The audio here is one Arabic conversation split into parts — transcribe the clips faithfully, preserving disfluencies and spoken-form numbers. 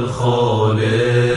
الخالق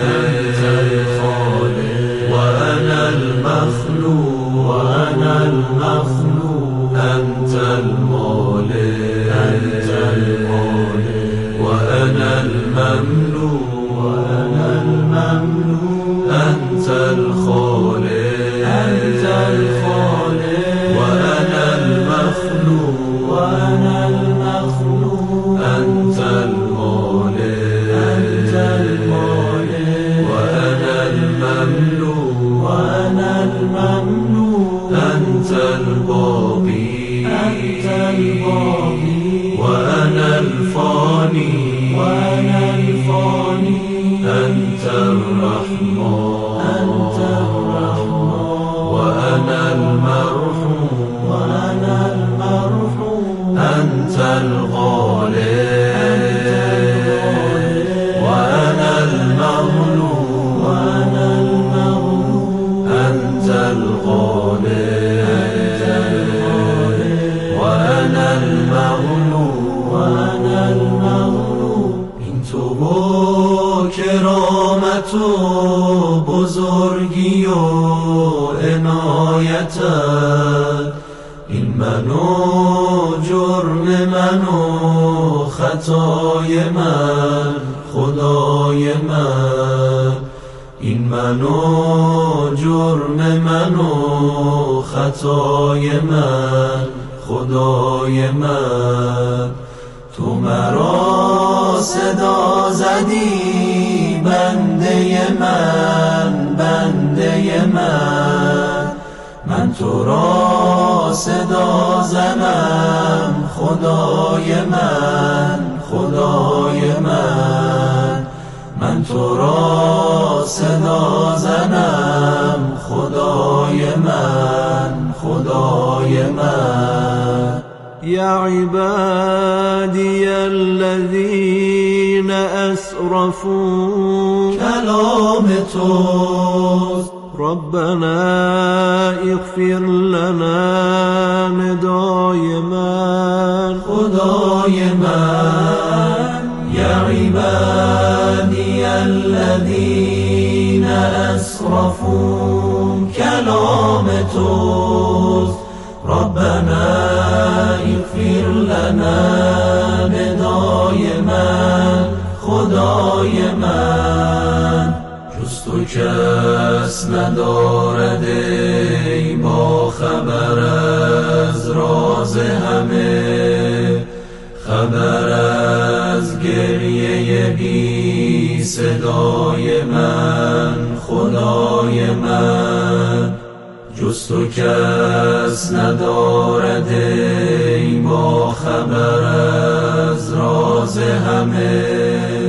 وأنا المخلوق وأنا المخلوق أنت المالك أنت المالك وأنا المملوك وأنا المملوك أنت الخالق أنت الخالق وأنا المخلوق وأنا المخلوق أنت المالك أنت المالك وأنا المملوك وأنا المملوك أنت الباقي أنت الباقي وأنا الفاني وأنا الفاني أنت الرحمن أنت الرحمن وأنا المرحوم وأنا المرحوم أنت الغالب وأنا المغلوب وأنا المغلوب أنت الغالب وأنا المغلوب وأنا المغلوب این تو با کرامت و بزرگی و عنایتت این من و جرم من و خطای من خدای من این من و جرم من و خطای من خدای من تو مرا صدا زدی بنده من بنده من من تو را صدا زنم خدای من خدای من من تو را صدا زنم خدای من خدای من یا عبادی الذین اسرفوا کلام توست ربنا اغفر لنا ندای من خدای من یا عبادی الذین اسرفوا کلام توست ربنا اغفر لنا ندای من خدای من جز تو کس ندارد ای با خبر از راز همه خبر از گریه بی صدای من خدای من جز تو کس ندارد ای با خبر از راز همه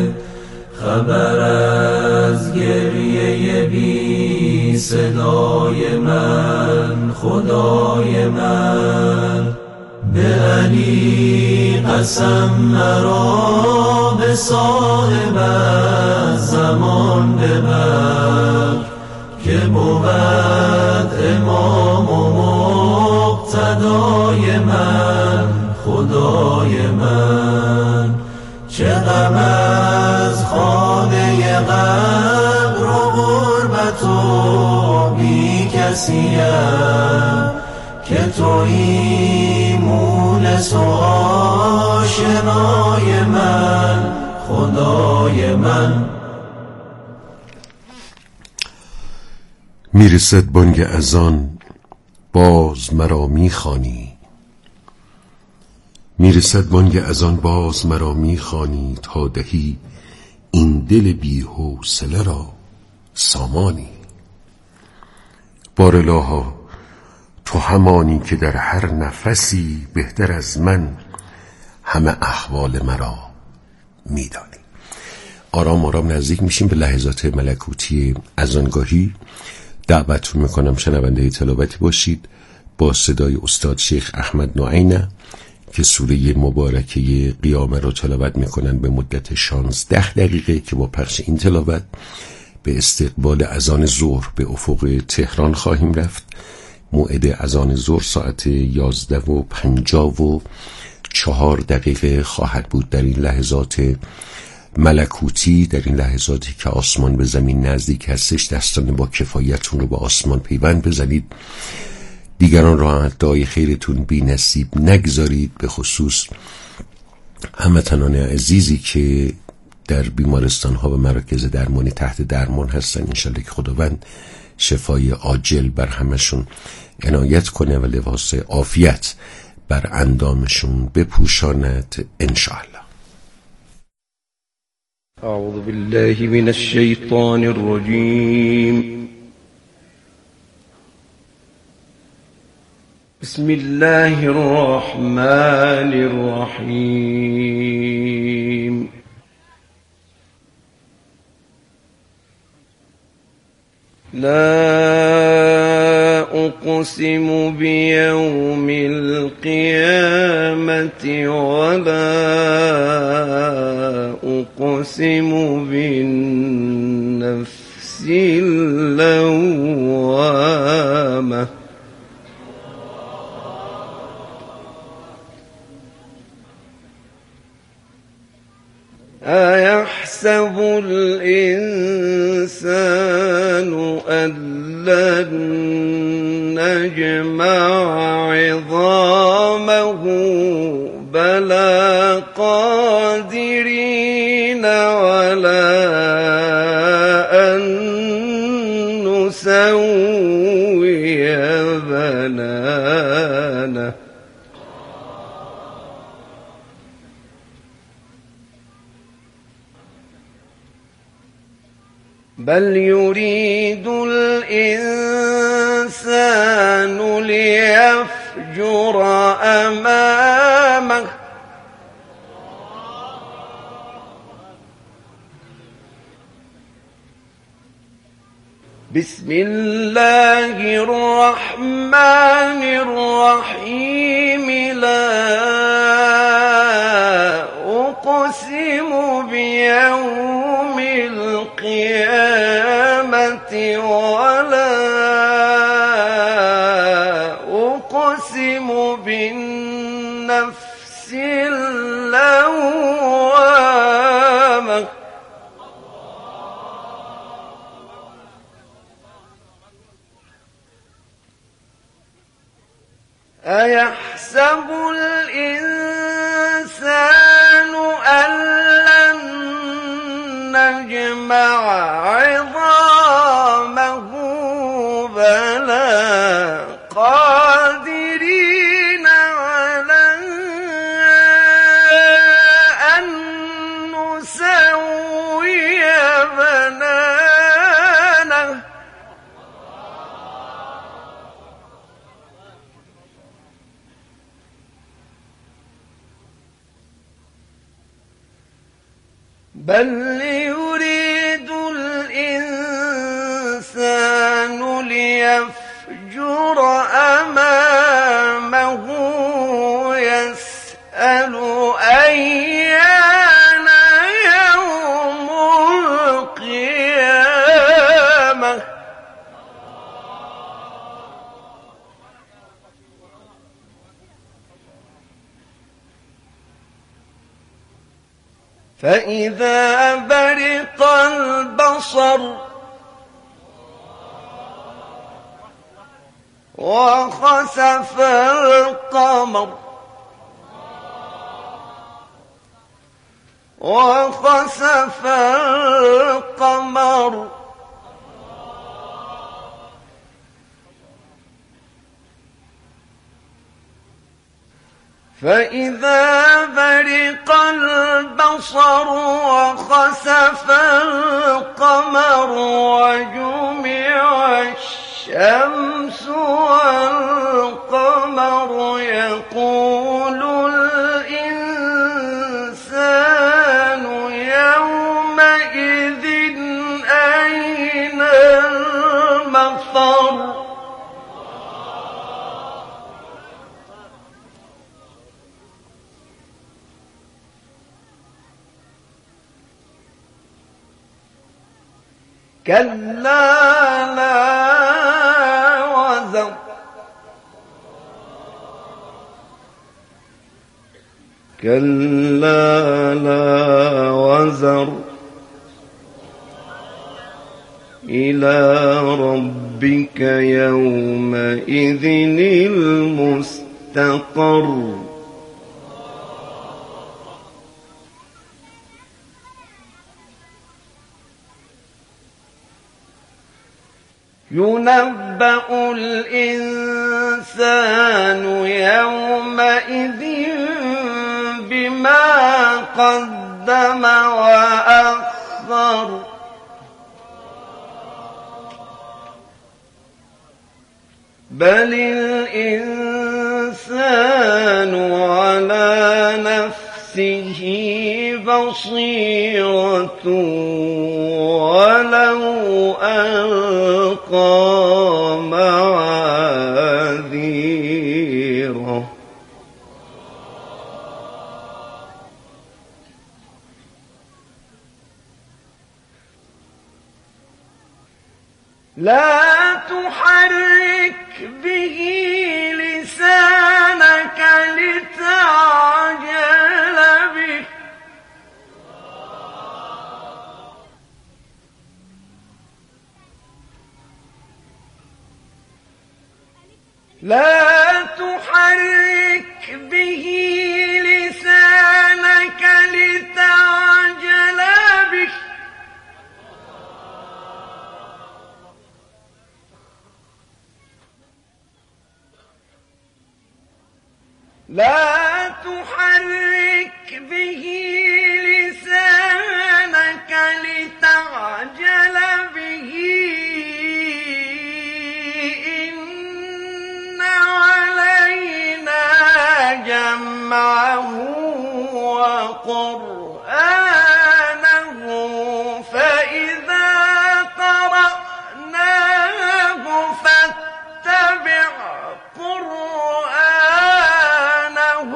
خبر از گریه بی صدای من خدای من به علی قسم مرا به صاحب زمان ببر که بود امام و مقتدای من خدای من چه غم از خانه قبر و غربت و بی کسیم که تویی مونس و آشنای من خدای من میرسد بانگ اذان باز مرا میخوانی میرسد بانگ اذان باز مرا میخوانی تا دهی این دل بی‌حوصله را سامانی بارالها تو همانی که در هر نفسی بهتر از من همه احوال مرا میدانی. آرام آرام نزدیک میشیم به لحظات ملکوتی اذانگاهی. دعوتتون میکنم شنونده تلاوتی باشید با صدای استاد شیخ احمد نوعینه که سوره مبارکه قیامه رو تلاوت میکنن به مدت شانزده دقیقه که با پخش این تلاوت به استقبال اذان ظهر به افق تهران خواهیم رفت. موعد اذان ظهر ساعت یازده و پنجاه و چهار دقیقه خواهد بود. در این لحظات ملکوتی در این لحظاتی که آسمان به زمین نزدیک هستش دستان با کفایتون رو با آسمان پیوند بزنید. دیگران را ادعای خیرتون بی نصیب نگذارید، به خصوص هموطنان عزیزی که در بیمارستان ها و مراکز درمانی تحت درمان هستن. انشالله که خداوند شفای عاجل بر همشون عنایت کنه و لباس عافیت بر اندامشون بپوشاند انشاءالله. اعوذ بالله من الشیطان الرجیم. بسم الله الرحمن الرحیم. لا أقسم بيوم القيامة ولا أقسم بالنفس اللوامة أيحسب الإنسان أن لن نجمع عظامه بلى قادرين ولا أن نسوي بنانه بل يريد الإنسان ليفجر أمامه بسم الله الرحمن الرحيم. لا أقسم بيوم القيامة ولا أقسم بالنفس اللوامة أيحسب الإنسان أن لن نجمع عظامه بلى قادرين على أن نسوي بنانه بل يريد الإنسان ليفجر أمامه يسأل أيان يوم القيامة فإذا برق البصر وخسف القمر وخسف القمر فإذا برق البصر وخسف القمر وجمع الشمس والقمر يقول الإنسان يومئذ أين المفر كلا لا وزر كلا لا وزر إلى ربك يومئذ المستقر ينبأ الإنسان يومئذ بما قدم وأخر بل الإنسان على نفسه بصيرة ولو ألقى معاذيره لا تحرك به لسانك لتعجل به لا تحرك به لسانك لتعجل به لا تحرك به لسانك لتعجل به إن علينا جمعه وقرآنه فإذا قرأناه فاتبع قرآنه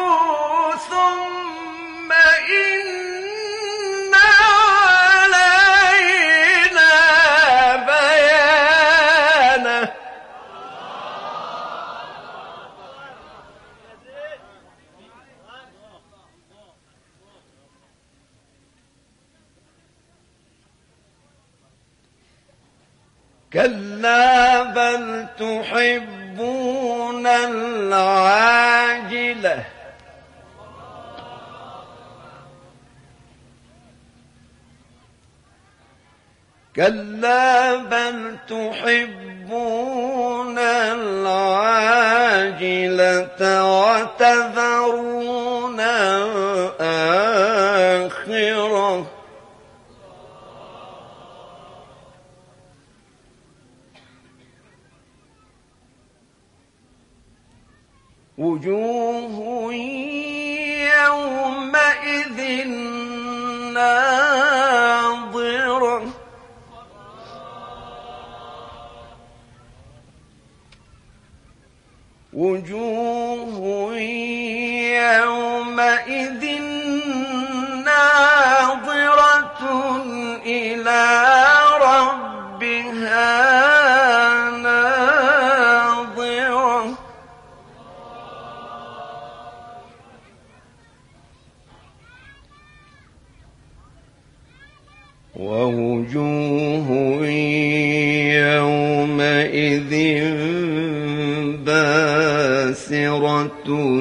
ثم إن علينا بيانه كلا بل تحبون العاجلة كلا بل تحبون العاجلة وتذرون الآخرة وجوه يومئذ ناظرة وجوه يومئذ ناظرة إلى ربها ناظرة ووجوه يومئذ باسرة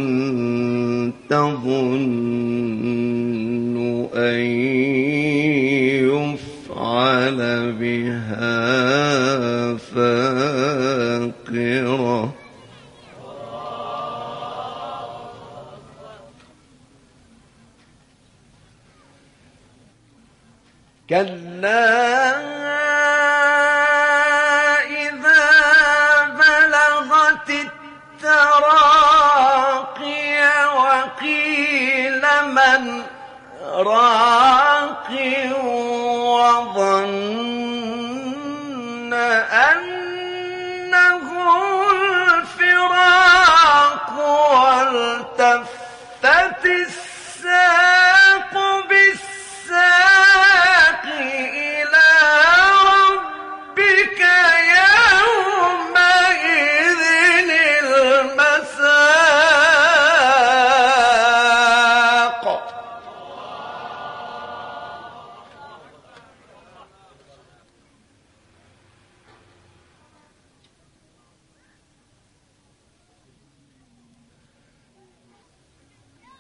تظن أن يفعل بها فاقرة كلا إذا بلغت التراقي وقيل من راق وظن أنه الفراق والتفت الساق بالساق إلى ربك يومئذ المساق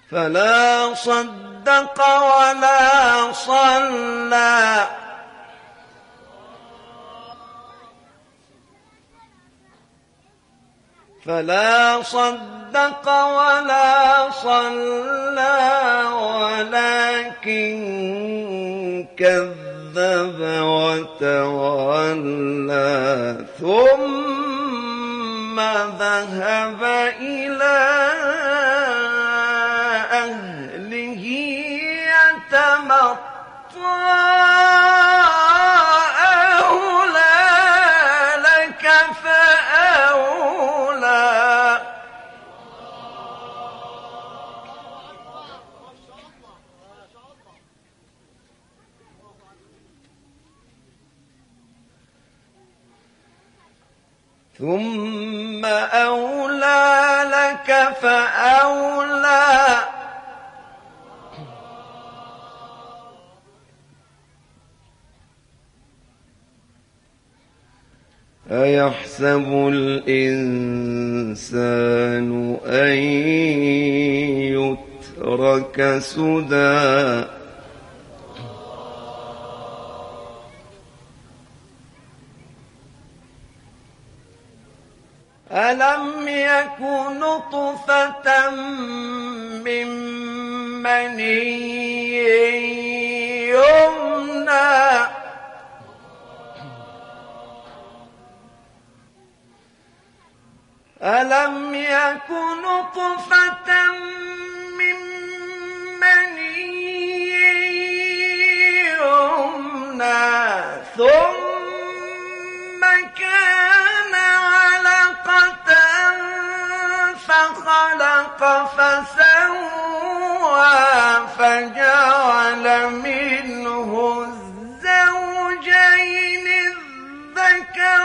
فلا صدق ولا صلى فلا صدق ولا صلى ولكن كذب وتولى ثم ذهب إلى أهله يتمطى ثم أولى لك فأولى أيحسب الإنسان أن يترك سدى ألم يك نطفة من مني يمنى ألم يك نطفة من مني يمنى ثم كان علقة فخلق فسوى فجعل منه الزوجين الذكر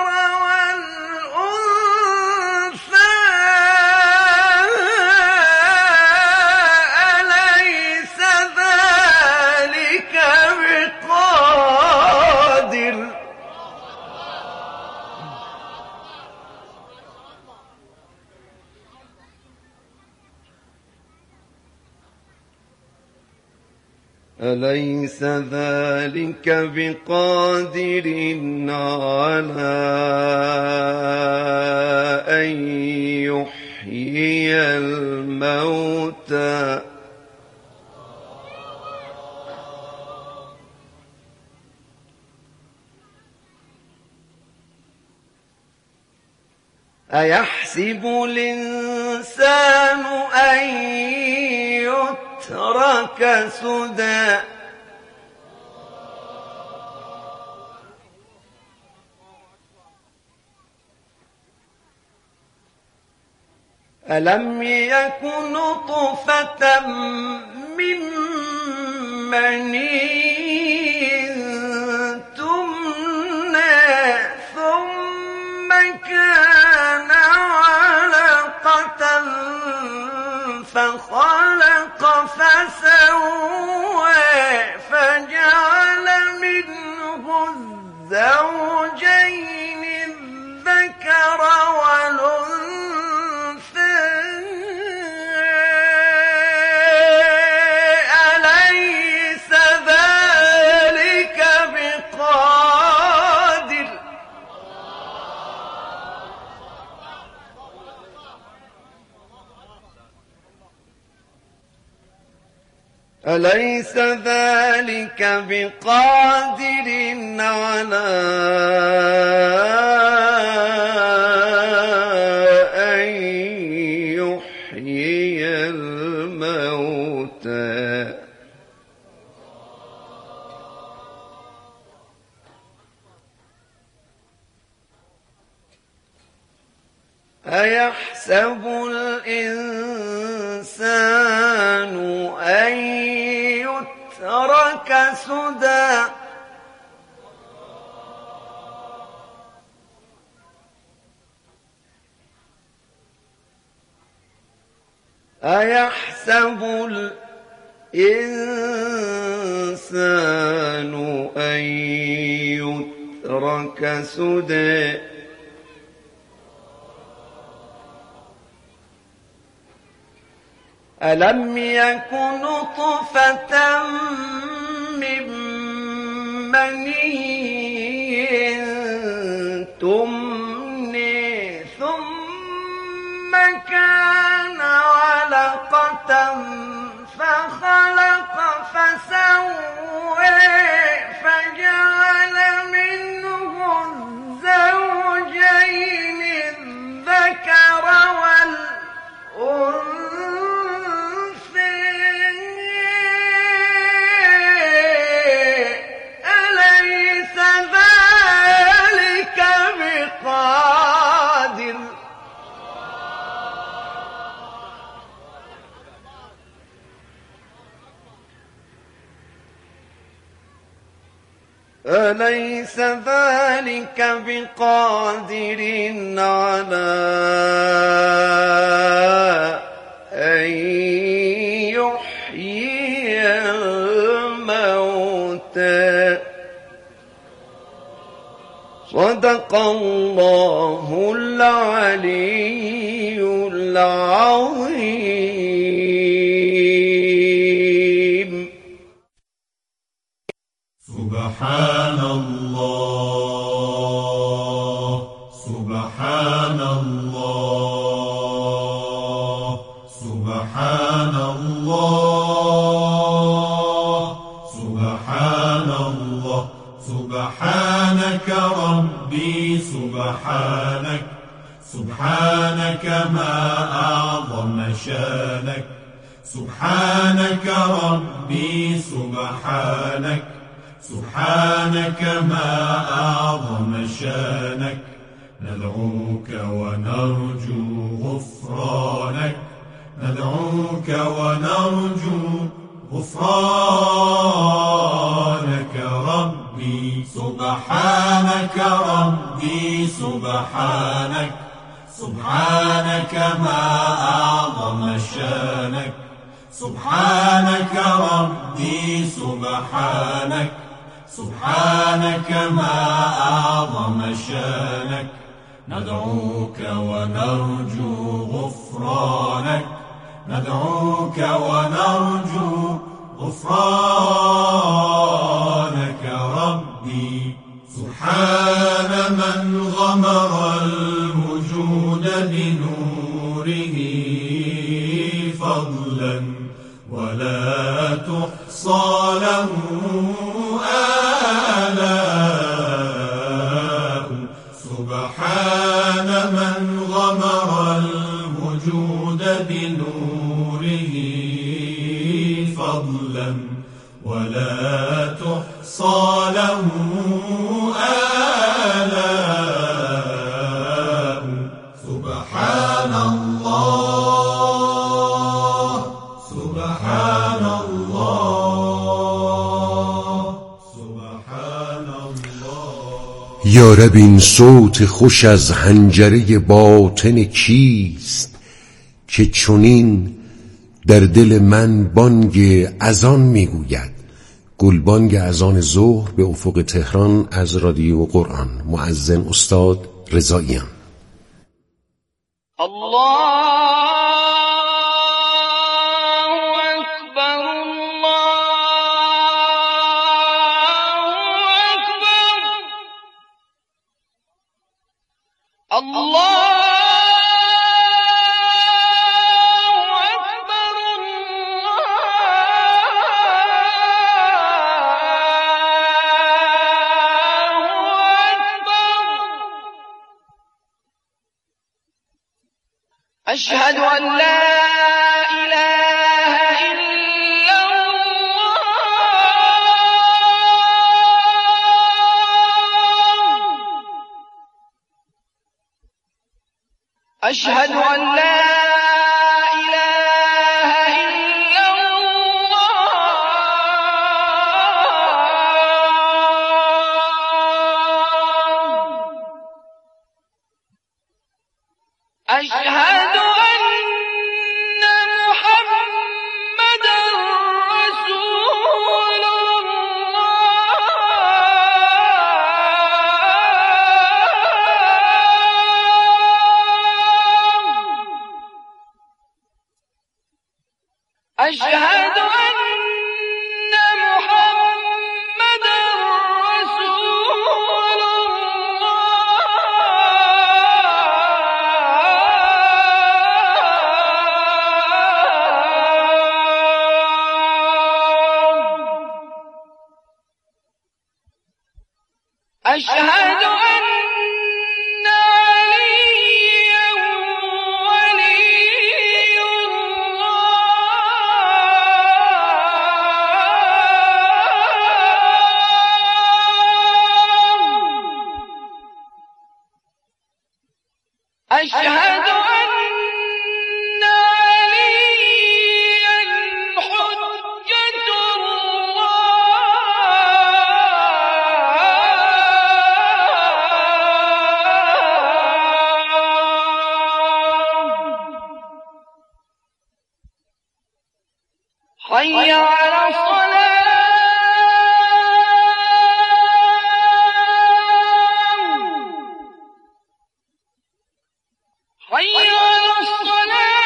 والأنثى أليس ذلك بقادر أليس ذلك بقادر على أن يحيي الموتى أيحسب الإنسان أن يترك سدى ألم يك نطفة من مني تمنى ثم كان علقة فخلق فسوى فجعل منه الزوجين الذكر والأنثى أليس ذلك بقادر أليس ذلك بقادر على أن يحيي الموتى أيحسب الإنسان أن يترك سدى أيحسب الإنسان أن يترك سدى ألم يك نطفة من مني تمني ثم كان علقة فخلق فسوى فجعل منه الزوجين الذكر والأنثى أليس ذلك بقادر أليس ذلك بقادر على أن يحيي الموتى صدق الله العلي العظيم. سبحان الله سبحان الله سبحان الله سبحان الله سبحانك ربي سبحانك سبحانك ما أعظم شانك سبحانك ربي سبحانك سبحانك ما أعظم شانك ندعوك ونرجو غفرانك ندعوك ونرجو غفرانك ربي سبحانك ربي سبحانك سبحانك ما أعظم شانك سبحانك ربي سبحانك سبحانك ما أعظم شانك ندعوك ونرجو غفرانك ندعوك ونرجو غفرانك ربي سبحان من غمر الوجود بنوره فضلا ولا تحصى له آلاء سبحان من غمر الوجود بنوره فضلا ولا تحصى له آلاء سبحان الله سبحان الله سبحان الله. یا رب این صوت خوش از حنجره باطن کیست که چنین در دل من بانگ اذان میگوید؟ گلبانگ اذان ظهر به افق تهران از رادیو قرآن. مؤذن استاد رضاییان. الله أكبر الله أكبر الله أشهد أن لا إله إلا الله أشهد أن لا إله إلا الله أشهد أشهد أن عليا ولي الله. أشهد أن عليا حجة الله. حي على الصلاة. حي على الصلاة.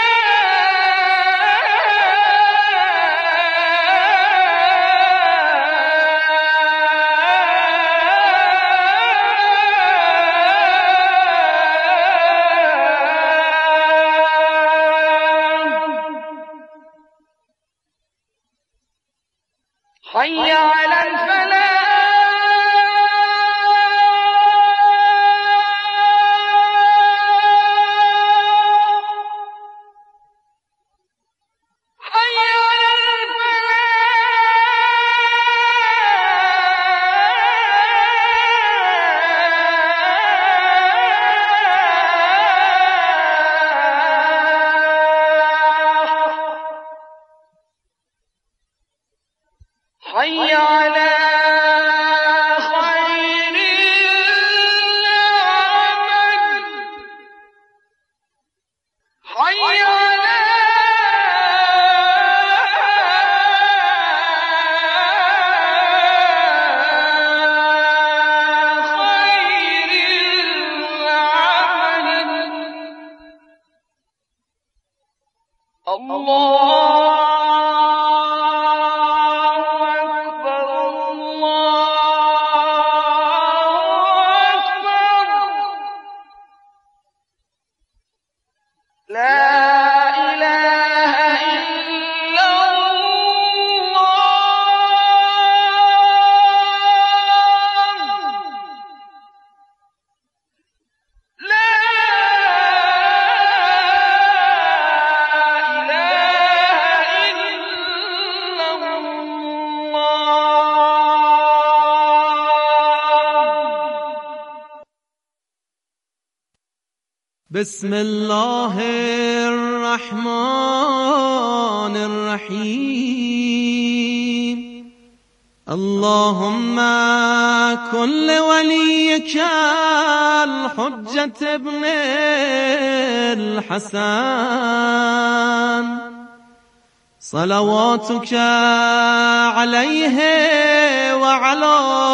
حي على الفلاح. حي على الفلاح. حي على خير العمل. حي على خير العمل. الله بسم الله الرحمن الرحيم. اللهم كن لوليك الحجة ابن الحسن صلواتك عليه وعلى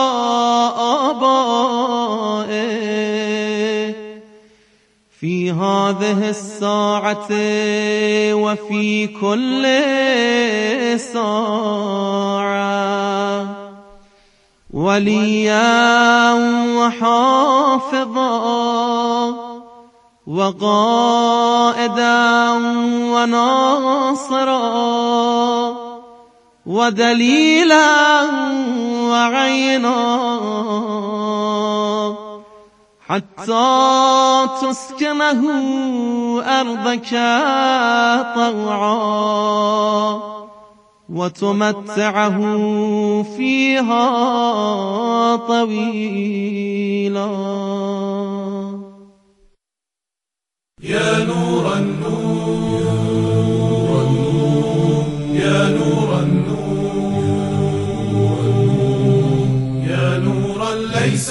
آبائه في هذه الساعة وفي كل ساعة وليا وحافظا وقائدا وناصرا ودليلا وعينا حتى تسكنه أرضك طوعا وتمتعه فيها طويلا. يا نور النور يا نور النور